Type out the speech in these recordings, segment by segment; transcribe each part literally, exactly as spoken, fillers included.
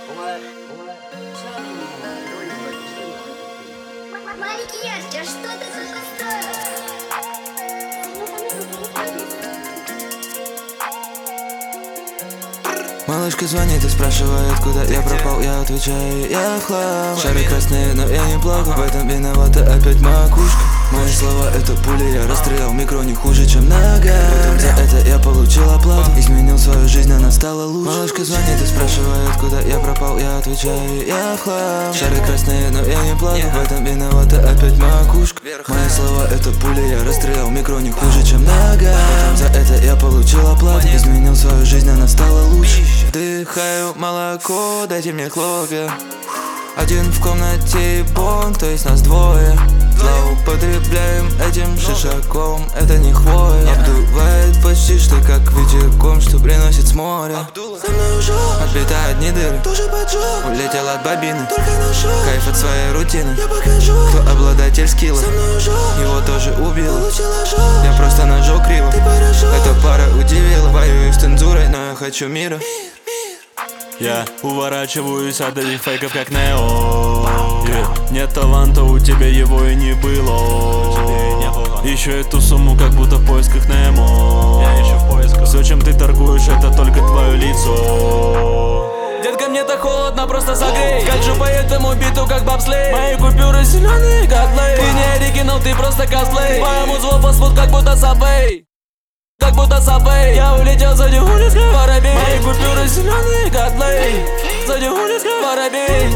Маленький Яшка, что ты тут устроила? Малышка звонит и спрашивает, куда я пропал. Я отвечаю, я в хлам. Шары красные, но я не плакаю. В этом виновата опять макушка. Мои слова это пули, я расстрелял микро не хуже, чем нога. Потом за это я получил оплату. Изменил свою жизнь, она стала лучше. Малышка звонит и спрашивает, куда я пропал. Я отвечаю, я в хлам. Шары красные, но я не плакаю. В этом виновата опять макушка. Мои слова это пули, я расстрелял микро не хуже, чем нога. Потом за это я получил оплату. Изменил свою жизнь, она стала лучше. Вдыхаю молоко, дайте мне хлопья. Один в комнате и бонг, то есть нас двое. Злоупотребляем этим шишаком, это не хвоя. Обдувает почти что как ветерком, что приносит с моря. Со мной ужо, Отбита одни дыры, тоже поджог. улетел от бобины, Только нашел, кайф от своей рутины. я покажу. Кто обладатель скилла, Со мной ужо, его тоже убило. получил ожог. Я просто нажал криво, Ты поражен. эта пара удивила. Воюю с цензурой, но я хочу мира. Я уворачиваюсь от этих фейков как Нео. Yeah. Нет таланта, у тебя его и не было. Ищу эту сумму, как будто в поисках Немо. Я ищу в поисках. Все, чем ты торгуешь, это только твое лицо. Детка, мне так холодно, просто согрей. Скачу по этому биту, как бобслей. Мои купюры зеленые, как лей. Ты не оригинал, ты просто косплей. Моему звук фастфуд, как будто сабвей. Как будто сабвей. Я улетел за дюгулиской воробей. Мои купюры зеленые, как лей. За дюгулиской воробей.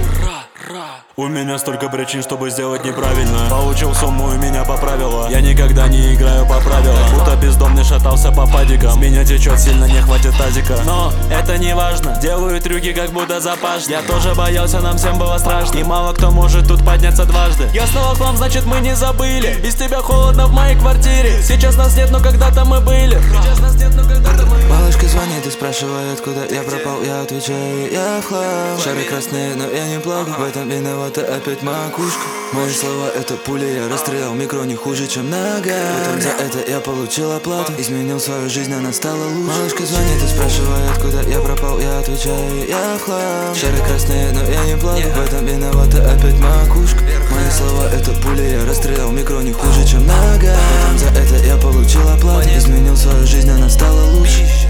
У меня столько причин, чтобы сделать неправильно. Получил сумму и меня поправило. Я никогда не играю по правилам. Будто бездомный шатался по падикам. С меня течет, сильно не хватит тазика. Но это не важно, делаю трюки, как будто запаш. Я тоже боялся, нам всем было страшно. И мало кто может тут подняться дважды. Я снова к вам, значит мы не забыли. Без тебя холодно в моей квартире. Сейчас нас нет, но когда-то мы были. Сейчас нас нет, но когда-то мы были. Малышка звонит и спрашивает, куда я пропал. Я отвечаю, я в хлам. Шары красные, но я не плакаю. В этом виновата опять макушка. Мои слова это пули, я расстрелял микро не хуже, чем нога. Потом за это я получил оплату. Изменил свою жизнь, она стала лучше. Малышка звонит и спрашивает, куда я пропал. Я отвечаю, я в хлам. Шары красные, но я не плакаю. В этом виновата опять макушка. Мои слова это пули, я расстрелял микро не хуже, чем нога. Потом за это я получил оплату. Изменил свою жизнь, она стала лучше.